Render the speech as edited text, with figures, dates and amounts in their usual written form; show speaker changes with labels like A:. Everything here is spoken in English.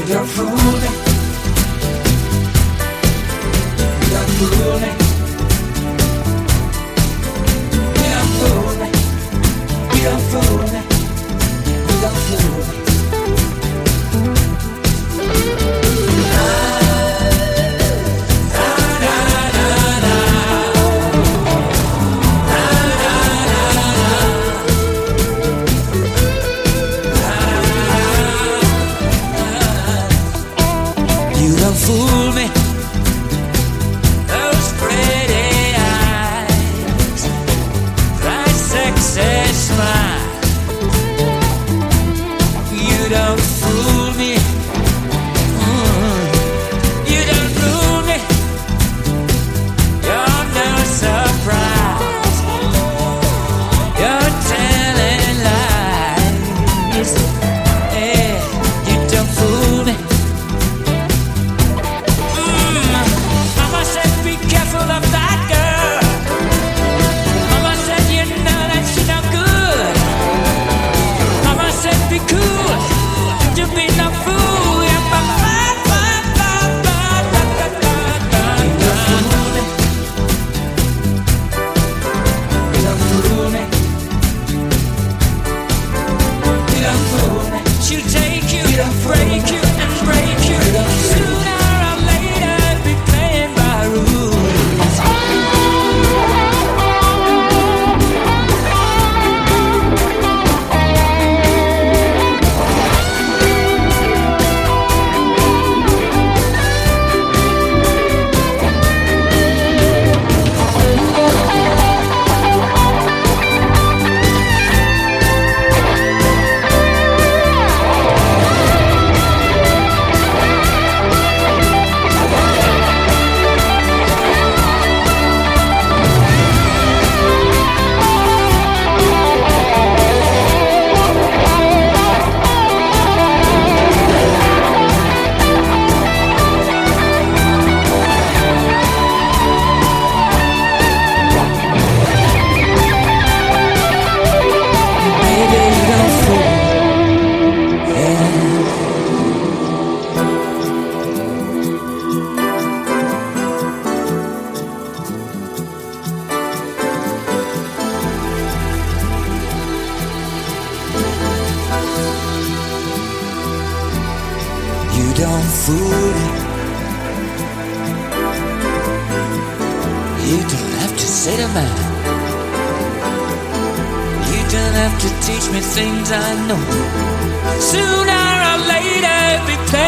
A: don't fool me. You don't fool me. You don't fool me. You don't fool me. You don't fool me. Fool me, those pretty eyes, that sexy smile. You don't fool me. You don't fool me. You're no surprise. You're telling lies. Yeah, you don't fool me. Don't fool me. You don't have to say to man. You don't have to teach me things I know. Sooner or later, be playing.